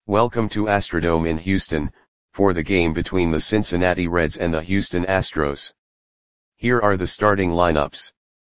Welcome to Astrodome in Houston, for the game between the Cincinnati Reds and the Houston Astros. Here are the starting lineups.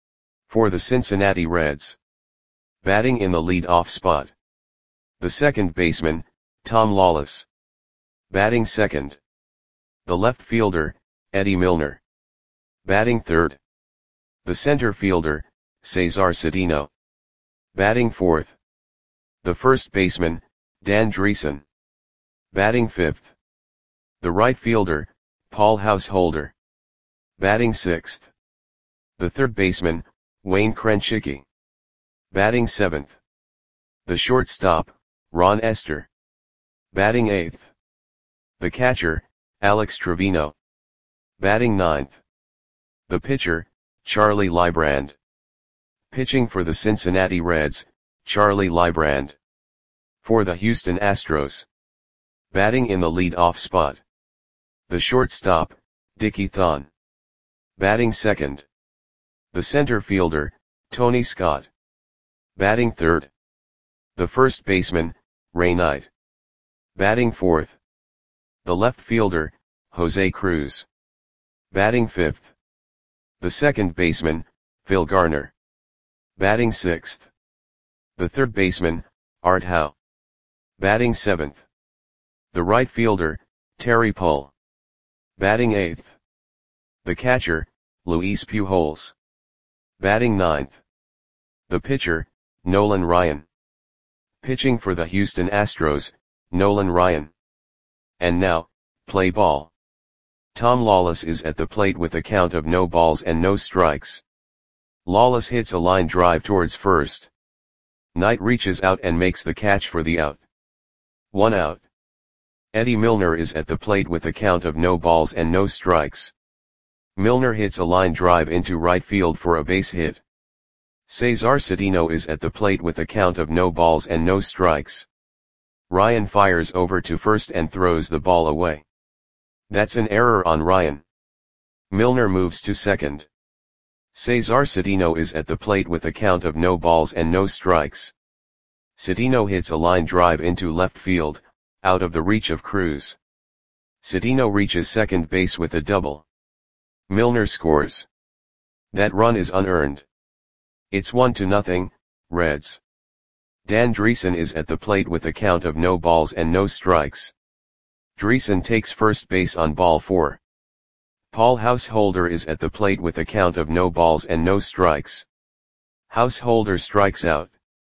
For the Cincinnati Reds. Batting in the lead-off spot. The second baseman, Tom Lawless. Batting second. The left fielder, Eddie Milner. Batting third. The center fielder, Cesar Cedeno. Batting fourth. The first baseman, Dan Driessen. Batting fifth. The right fielder, Paul Householder. Batting sixth. The third baseman, Wayne Krenchicki. Batting seventh. The shortstop, Ron Estes. Batting eighth. The catcher, Alex Trevino. Batting ninth. The pitcher, Charlie Leibrand. Pitching for the Cincinnati Reds, Charlie Leibrand. For the Houston Astros. Batting in the lead-off spot. The shortstop, Dickie Thon. Batting second. The center fielder, Tony Scott. Batting third. The first baseman, Ray Knight. Batting fourth. The left fielder, Jose Cruz. Batting fifth. The second baseman, Phil Garner. Batting sixth. The third baseman, Art Howe. Batting seventh. The right fielder, Terry Pull. Batting eighth. The catcher, Luis Pujols. Batting ninth. The pitcher, Nolan Ryan. Pitching for the Houston Astros, Nolan Ryan. And now, play ball. Tom Lawless is at the plate with a count of no balls and no strikes. Lawless hits a line drive towards first. Knight reaches out and makes the catch for the out. 1 out. Eddie Milner is at the plate with a count of no balls and no strikes. Milner hits a line drive into right field for a base hit. Cesar Cedeno is at the plate with a count of no balls and no strikes. Ryan fires over to first and throws the ball away. That's an error on Ryan. Milner moves to second. Cesar Cedeno is at the plate with a count of no balls and no strikes. Cedeno hits a line drive into left field, out of the reach of Cruz. Cedeno reaches second base with a double. Milner scores. That run is unearned. It's 1-0, Reds. Dan Driessen is at the plate with a count of no balls and no strikes. Driessen takes first base on ball 4. Paul Householder is at the plate with a count of no balls and no strikes. Householder strikes out.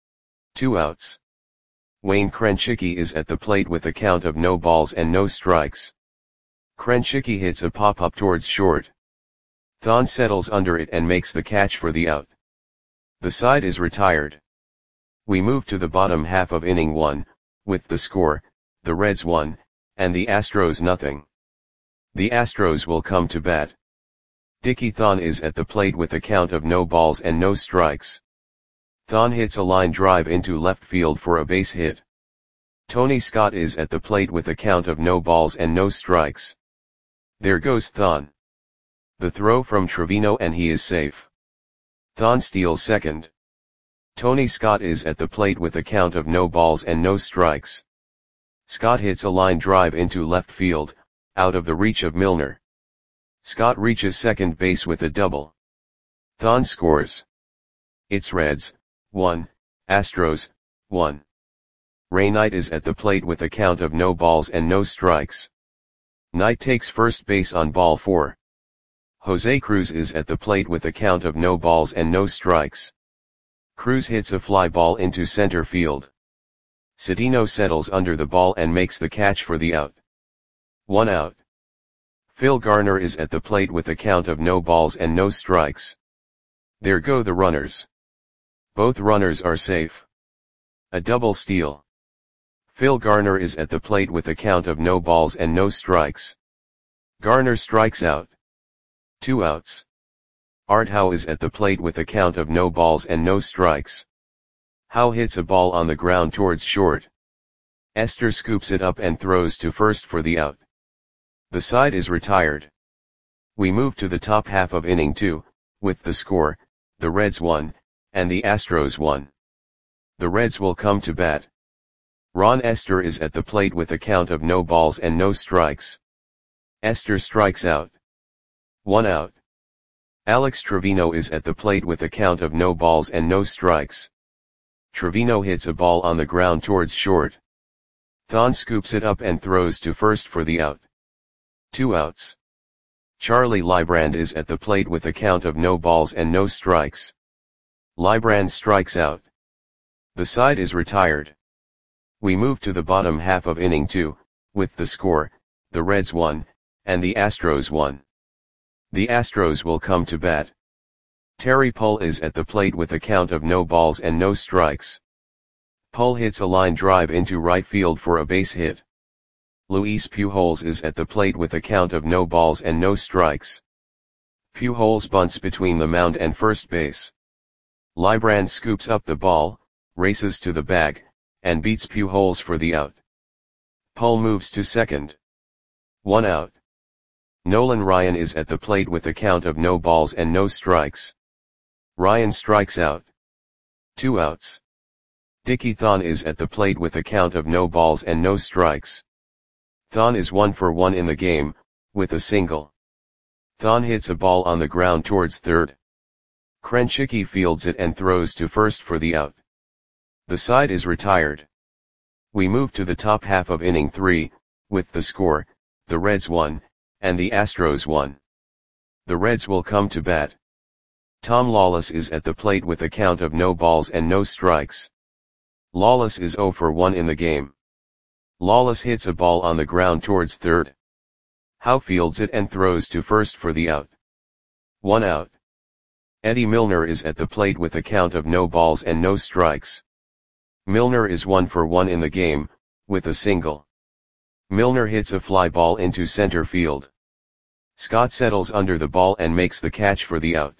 2 outs. Wayne Krenchicki is at the plate with a count of no balls and no strikes. Krenchicki hits a pop-up towards short. Thon settles under it and makes the catch for the out. The side is retired. We move to the bottom half of inning 1, with the score, the Reds 1, and the Astros 0. The Astros will come to bat. Dickie Thon is at the plate with a count of no balls and no strikes. Thon hits a line drive into left field for a base hit. Tony Scott is at the plate with a count of no balls and no strikes. There goes Thon. The throw from Trevino and he is safe. Thon steals second. Tony Scott is at the plate with a count of no balls and no strikes. Scott hits a line drive into left field, out of the reach of Milner. Scott reaches second base with a double. Thon scores. It's Reds 1, Astros 1. Ray Knight is at the plate with a count of no balls and no strikes. Knight takes first base on ball 4. Jose Cruz is at the plate with a count of no balls and no strikes. Cruz hits a fly ball into center field. Cedeno settles under the ball and makes the catch for the out. 1 out. Phil Garner is at the plate with a count of no balls and no strikes. There go the runners. Both runners are safe. A double steal. Phil Garner is at the plate with a count of no balls and no strikes. Garner strikes out. 2 outs. Art Howe is at the plate with a count of no balls and no strikes. Howe hits a ball on the ground towards short. Estes scoops it up and throws to first for the out. The side is retired. We move to the top half of inning 2, with the score, the Reds 1, and the Astros 1. The Reds will come to bat. Ron Esther is at the plate with a count of no balls and no strikes. Esther strikes out. 1 out. Alex Trevino is at the plate with a count of no balls and no strikes. Trevino hits a ball on the ground towards short. Thon scoops it up and throws to first for the out. 2 outs. Charlie Leibrand is at the plate with a count of no balls and no strikes. Leibrand strikes out. The side is retired. We move to the bottom half of inning 2, with the score, the Reds 1, and the Astros 1. The Astros will come to bat. Terry Pull is at the plate with a count of no balls and no strikes. Pull hits a line drive into right field for a base hit. Luis Pujols is at the plate with a count of no balls and no strikes. Pujols bunts between the mound and first base. Leibrand scoops up the ball, races to the bag, and beats Pujols for the out. Pull moves to second. 1 out. Nolan Ryan is at the plate with a count of no balls and no strikes. Ryan strikes out. 2 outs. Dickie Thon is at the plate with a count of no balls and no strikes. Thon is 1 for 1 in the game, with a single. Thon hits a ball on the ground towards third. Krenchicki fields it and throws to first for the out. The side is retired. We move to the top half of inning 3, with the score, the Reds 1, and the Astros 1. The Reds will come to bat. Tom Lawless is at the plate with a count of no balls and no strikes. Lawless is 0 for 1 in the game. Lawless hits a ball on the ground towards third. Howe fields it and throws to first for the out. 1 out. Eddie Milner is at the plate with a count of no balls and no strikes. Milner is 1 for 1 in the game, with a single. Milner hits a fly ball into center field. Scott settles under the ball and makes the catch for the out.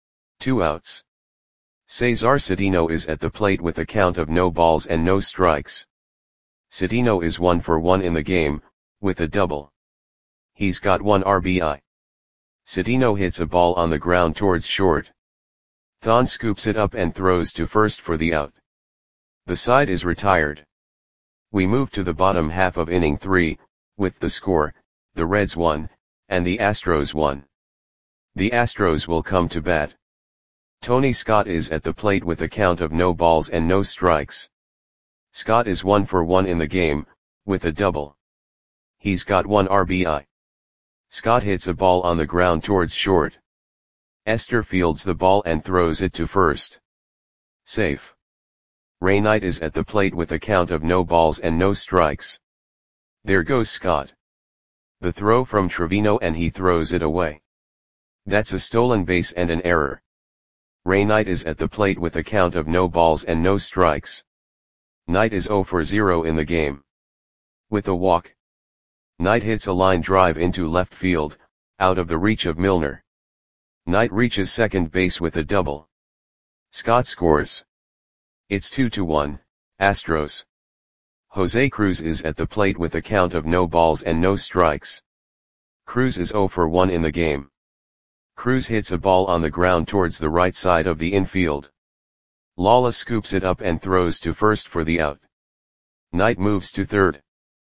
2 outs. Cesar Cedeno is at the plate with a count of no balls and no strikes. Cedeno is 1 for 1 in the game, with a double. He's got 1 RBI. Cedeno hits a ball on the ground towards short. Thon scoops it up and throws to first for the out. The side is retired. We move to the bottom half of inning 3, with the score, the Reds 1, and the Astros 1. The Astros will come to bat. Tony Scott is at the plate with a count of no balls and no strikes. Scott is 1 for 1 in the game, with a double. He's got 1 RBI. Scott hits a ball on the ground towards short. Esther fields the ball and throws it to first. Safe. Ray Knight is at the plate with a count of no balls and no strikes. There goes Scott. The throw from Trevino and he throws it away. That's a stolen base and an error. Ray Knight is at the plate with a count of no balls and no strikes. Knight is 0 for 0 in the game. With a walk. Knight hits a line drive into left field, out of the reach of Milner. Knight reaches second base with a double. Scott scores. It's 2-1, Astros. Jose Cruz is at the plate with a count of no balls and no strikes. Cruz is 0 for 1 in the game. Cruz hits a ball on the ground towards the right side of the infield. Lawless scoops it up and throws to first for the out. Knight moves to third.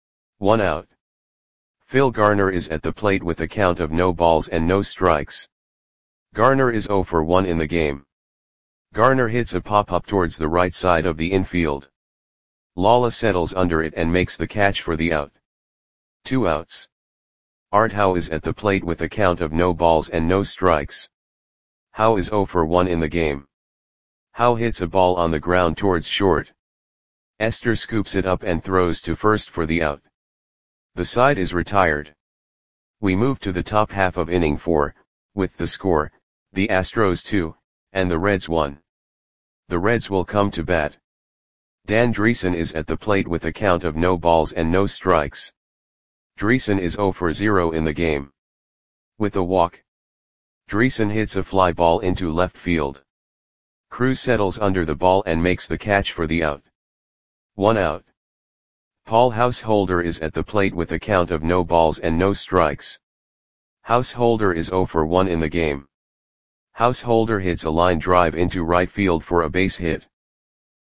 1 out. Phil Garner is at the plate with a count of no balls and no strikes. Garner is 0 for 1 in the game. Garner hits a pop-up towards the right side of the infield. Lawless settles under it and makes the catch for the out. 2 outs. Art Howe is at the plate with a count of no balls and no strikes. Howe is 0 for 1 in the game. Howe hits a ball on the ground towards short. Esther scoops it up and throws to first for the out. The side is retired. We move to the top half of inning 4, with the score, the Astros 2, and the Reds 1. The Reds will come to bat. Dan Dreesen is at the plate with a count of no balls and no strikes. Dreesen is 0 for 0 in the game. With a walk. Dreesen hits a fly ball into left field. Cruz settles under the ball and makes the catch for the out. 1 out. Paul Householder is at the plate with a count of no balls and no strikes. Householder is 0 for 1 in the game. Householder hits a line drive into right field for a base hit.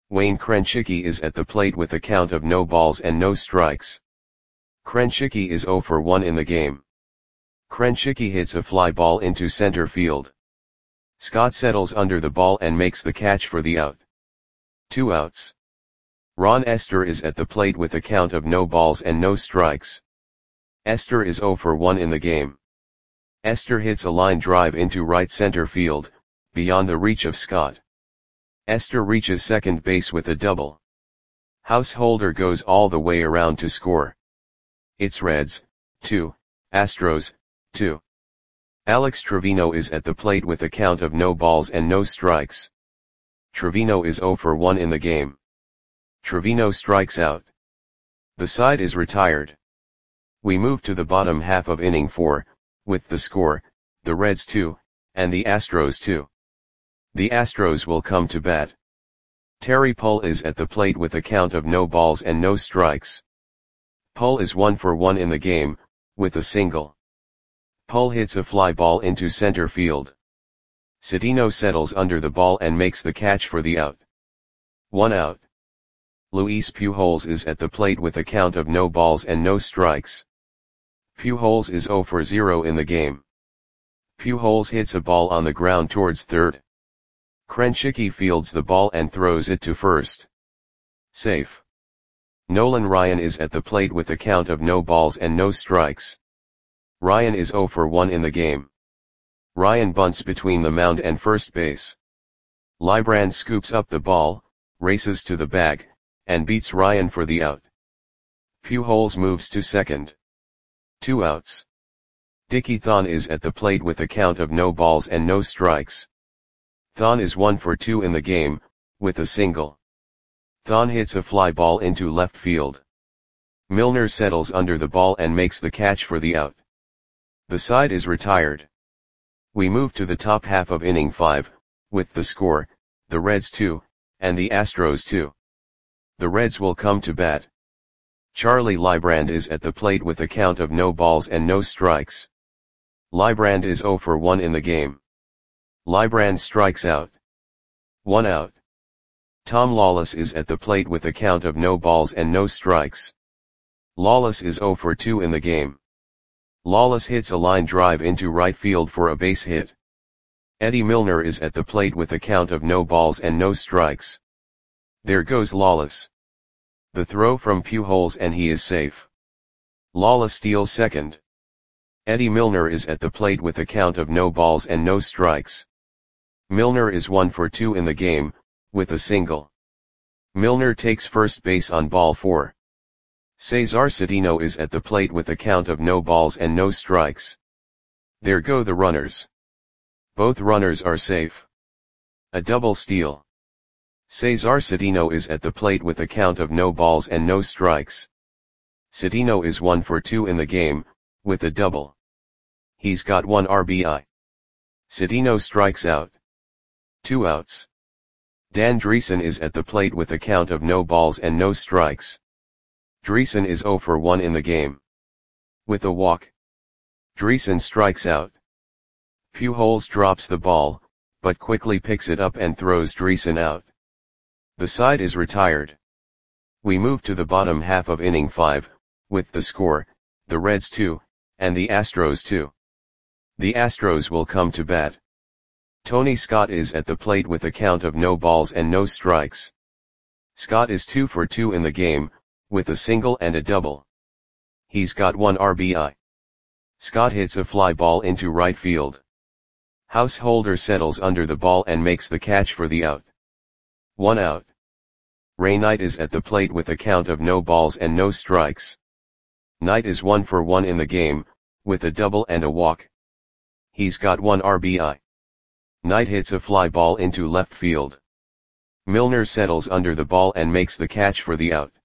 Wayne Krenchicki is at the plate with a count of no balls and no strikes. Krenchicki is 0 for 1 in the game. Krenchicki hits a fly ball into center field. Scott settles under the ball and makes the catch for the out. 2 outs. Ron Estes is at the plate with a count of no balls and no strikes. Estes is 0 for 1 in the game. Estes hits a line drive into right center field, beyond the reach of Scott. Estes reaches second base with a double. Householder goes all the way around to score. It's Reds, 2, Astros, 2. Alex Trevino is at the plate with a count of no balls and no strikes. Trevino is 0 for 1 in the game. Trevino strikes out. The side is retired. We move to the bottom half of inning 4, with the score, the Reds 2, and the Astros 2. The Astros will come to bat. Terry Pull is at the plate with a count of no balls and no strikes. Pull is 1 for 1 in the game, with a single. Pull hits a fly ball into center field. Cedeno settles under the ball and makes the catch for the out. 1 out. Luis Pujols is at the plate with a count of no balls and no strikes. Pujols is 0 for 0 in the game. Pujols hits a ball on the ground towards third. Krenchicki fields the ball and throws it to first. Safe. Nolan Ryan is at the plate with a count of no balls and no strikes. Ryan is 0 for 1 in the game. Ryan bunts between the mound and first base. Librand scoops up the ball, races to the bag, and beats Ryan for the out. Pujols moves to second. 2 outs. Dickie Thon is at the plate with a count of no balls and no strikes. Thon is 1 for 2 in the game, with a single. Thon hits a fly ball into left field. Milner settles under the ball and makes the catch for the out. The side is retired. We move to the top half of inning 5, with the score, the Reds 2, and the Astros 2. The Reds will come to bat. Charlie Librand is at the plate with a count of no balls and no strikes. Librand is 0 for 1 in the game. Librand strikes out. 1 out. Tom Lawless is at the plate with a count of no balls and no strikes. Lawless is 0 for 2 in the game. Lawless hits a line drive into right field for a base hit. Eddie Milner is at the plate with a count of no balls and no strikes. There goes Lawless. The throw from Pujols and he is safe. Lawless steals second. Eddie Milner is at the plate with a count of no balls and no strikes. Milner is 1 for 2 in the game, with a single. Milner takes first base on ball 4. Cesar Cedeno is at the plate with a count of no balls and no strikes. There go the runners. Both runners are safe. A double steal. Cesar Cedeno is at the plate with a count of no balls and no strikes. Cedeno is 1 for 2 in the game, with a double. He's got 1 RBI. Cedeno strikes out. 2 outs. Dan Dreesen is at the plate with a count of no balls and no strikes. Dreesen is 0 for 1 in the game. With a walk. Dreesen strikes out. Pujols drops the ball, but quickly picks it up and throws Dreesen out. The side is retired. We move to the bottom half of inning 5, with the score, the Reds 2, and the Astros 2. The Astros will come to bat. Tony Scott is at the plate with a count of no balls and no strikes. Scott is 2 for 2 in the game, with a single and a double. He's got 1 RBI. Scott hits a fly ball into right field. Householder settles under the ball and makes the catch for the out. 1 out. Ray Knight is at the plate with a count of no balls and no strikes. Knight is 1 for 1 in the game, with a double and a walk. He's got 1 RBI. Knight hits a fly ball into left field. Milner settles under the ball and makes the catch for the out.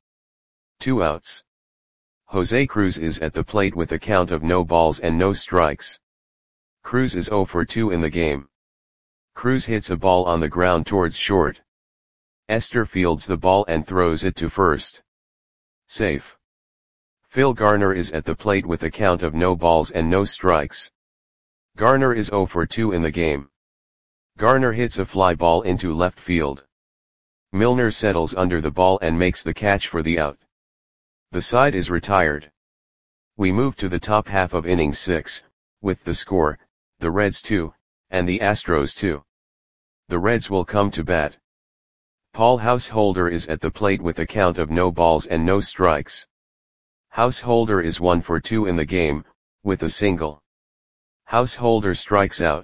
2 outs. Jose Cruz is at the plate with a count of no balls and no strikes. Cruz is 0 for 2 in the game. Cruz hits a ball on the ground towards short. Estes fields the ball and throws it to first. Safe. Phil Garner is at the plate with a count of no balls and no strikes. Garner is 0 for 2 in the game. Garner hits a fly ball into left field. Milner settles under the ball and makes the catch for the out. The side is retired. We move to the top half of inning 6, with the score, the Reds 2, and the Astros 2. The Reds will come to bat. Paul Householder is at the plate with a count of no balls and no strikes. Householder is 1 for 2 in the game, with a single. Householder strikes out.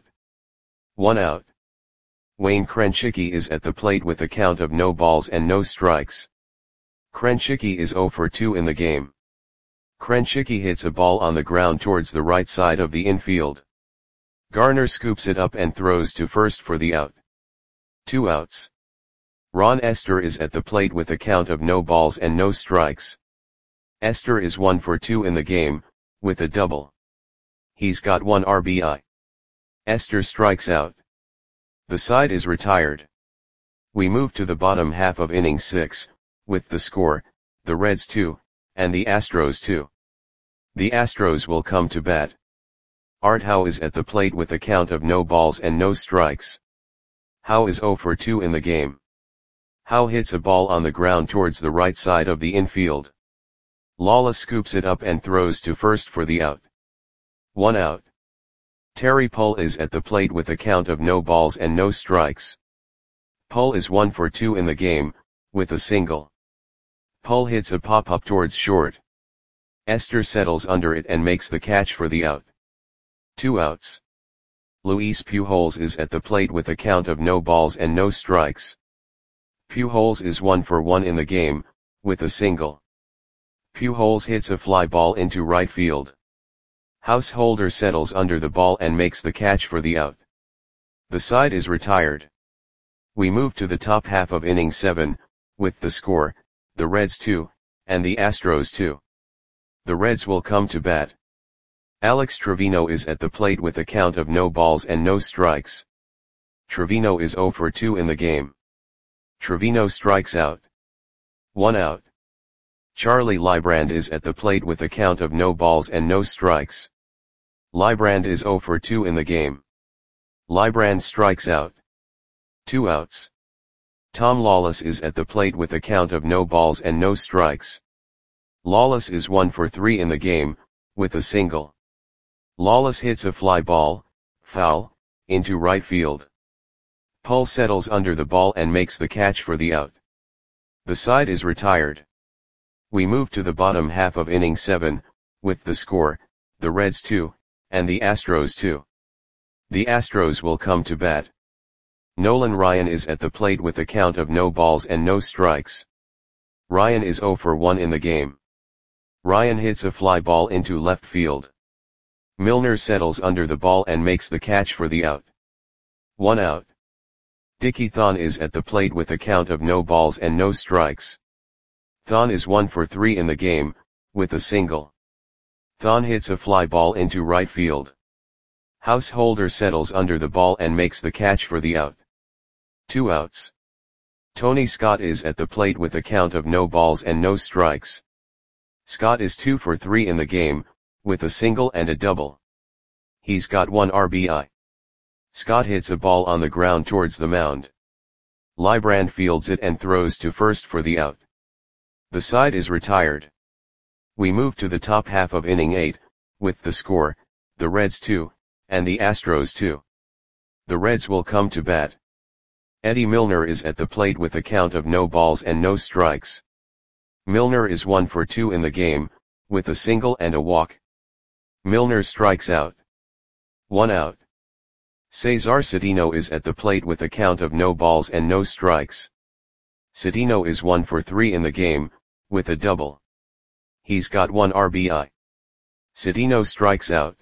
1 out. Wayne Krenchicki is at the plate with a count of no balls and no strikes. Krenchicki is 0 for 2 in the game. Krenchicki hits a ball on the ground towards the right side of the infield. Garner scoops it up and throws to first for the out. 2 outs. Ron Estes is at the plate with a count of no balls and no strikes. Estes is 1 for 2 in the game, with a double. He's got 1 RBI. Estes strikes out. The side is retired. We move to the bottom half of inning 6, with the score, the Reds 2, and the Astros 2. The Astros will come to bat. Art Howe is at the plate with a count of no balls and no strikes. Howe is 0 for 2 in the game. Howe hits a ball on the ground towards the right side of the infield. Lala scoops it up and throws to first for the out. 1 out. Terry Pull is at the plate with a count of no balls and no strikes. Pull is 1 for 2 in the game, with a single. Pull hits a pop-up towards short. Estes settles under it and makes the catch for the out. 2 outs. Luis Pujols is at the plate with a count of no balls and no strikes. Pujols is 1 for 1 in the game, with a single. Pujols hits a fly ball into right field. Householder settles under the ball and makes the catch for the out. The side is retired. We move to the top half of inning 7, with the score, the Reds 2, and the Astros 2. The Reds will come to bat. Alex Trevino is at the plate with a count of no balls and no strikes. Trevino is 0 for 2 in the game. Trevino strikes out. 1 out. Charlie Leibrand is at the plate with a count of no balls and no strikes. Leibrand is 0 for 2 in the game. Leibrand strikes out. 2 outs. Tom Lawless is at the plate with a count of no balls and no strikes. Lawless is 1 for 3 in the game, with a single. Lawless hits a fly ball, foul, into right field. Pull settles under the ball and makes the catch for the out. The side is retired. We move to the bottom half of inning 7, with the score, the Reds 2, and the Astros 2. The Astros will come to bat. Nolan Ryan is at the plate with a count of no balls and no strikes. Ryan is 0 for 1 in the game. Ryan hits a fly ball into left field. Milner settles under the ball and makes the catch for the out. 1 out. Dickie Thon is at the plate with a count of no balls and no strikes. Thon is 1 for 3 in the game, with a single. Thon hits a fly ball into right field. Householder settles under the ball and makes the catch for the out. 2 outs. Tony Scott is at the plate with a count of no balls and no strikes. Scott is 2 for 3 in the game, with a single and a double. He's got 1 RBI. Scott hits a ball on the ground towards the mound. Leibrand fields it and throws to first for the out. The side is retired. We move to the top half of inning 8, with the score, the Reds 2, and the Astros 2. The Reds will come to bat. Eddie Milner is at the plate with a count of no balls and no strikes. Milner is 1 for 2 in the game, with a single and a walk. Milner strikes out. 1 out. Cesar Cedeno is at the plate with a count of no balls and no strikes. Cedeno is 1 for 3 in the game, with a double. He's got 1 RBI. Cedeno strikes out.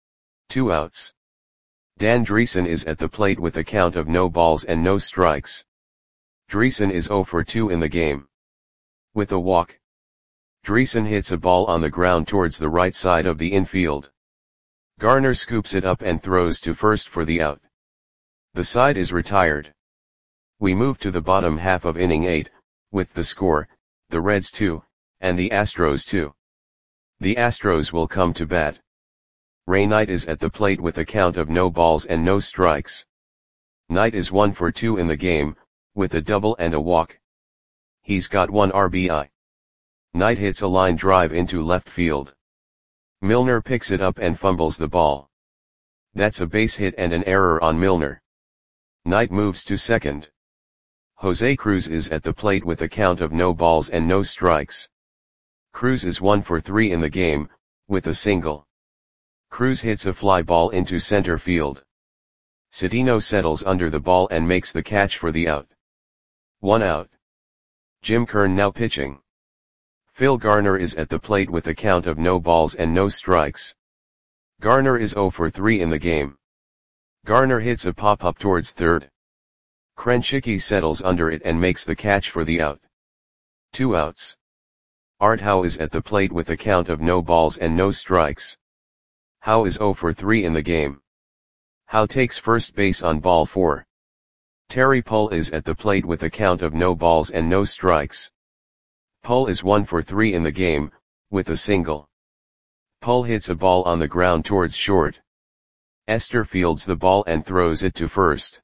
2 outs. Dan Dreesen is at the plate with a count of no balls and no strikes. Dreesen is 0 for 2 in the game. With a walk. Dreesen hits a ball on the ground towards the right side of the infield. Garner scoops it up and throws to first for the out. The side is retired. We move to the bottom half of inning 8, with the score, the Reds 2, and the Astros 2. The Astros will come to bat. Ray Knight is at the plate with a count of no balls and no strikes. Knight is 1 for 2 in the game, with a double and a walk. He's got 1 RBI. Knight hits a line drive into left field. Milner picks it up and fumbles the ball. That's a base hit and an error on Milner. Knight moves to second. Jose Cruz is at the plate with a count of no balls and no strikes. Cruz is 1 for 3 in the game, with a single. Cruz hits a fly ball into center field. Citino settles under the ball and makes the catch for the out. 1 out. Jim Kern now pitching. Phil Garner is at the plate with a count of no balls and no strikes. Garner is 0 for 3 in the game. Garner hits a pop-up towards third. Krenchicki settles under it and makes the catch for the out. 2 outs. Art Howe is at the plate with a count of no balls and no strikes. Howe is 0 for 3 in the game. Howe takes first base on ball 4. Terry Pull is at the plate with a count of no balls and no strikes. Pull is 1 for 3 in the game, with a single. Pull hits a ball on the ground towards short. Esther fields the ball and throws it to first.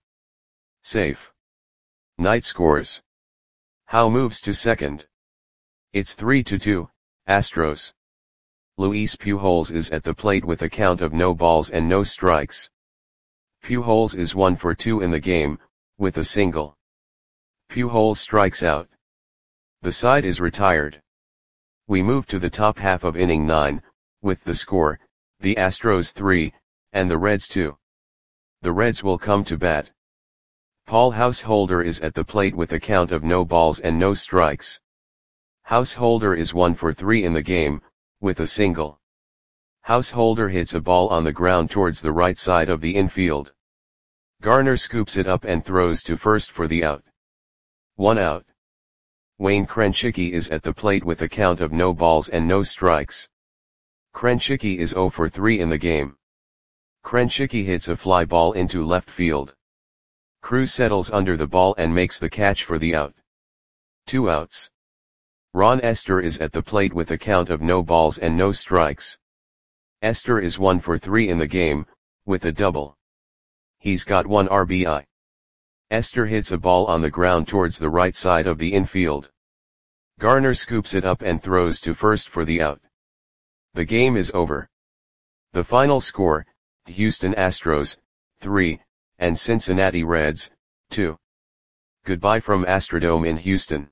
Safe. Knight scores. Howe moves to second. It's 3-2, Astros. Luis Pujols is at the plate with a count of no balls and no strikes. Pujols is 1 for 2 in the game, with a single. Pujols strikes out. The side is retired. We move to the top half of inning 9, with the score, the Astros 3, and the Reds 2. The Reds will come to bat. Paul Householder is at the plate with a count of no balls and no strikes. Householder is 1 for 3 in the game, with a single. Householder hits a ball on the ground towards the right side of the infield. Garner scoops it up and throws to first for the out. 1 out. Wayne Krenchicki is at the plate with a count of no balls and no strikes. Krenchicki is 0 for 3 in the game. Krenchicki hits a fly ball into left field. Cruz settles under the ball and makes the catch for the out. 2 outs. Ron Esther is at the plate with a count of no balls and no strikes. Esther is 1 for 3 in the game, with a double. He's got 1 RBI. Esther hits a ball on the ground towards the right side of the infield. Garner scoops it up and throws to first for the out. The game is over. The final score, Houston Astros, 3, and Cincinnati Reds, 2. Goodbye from Astrodome in Houston.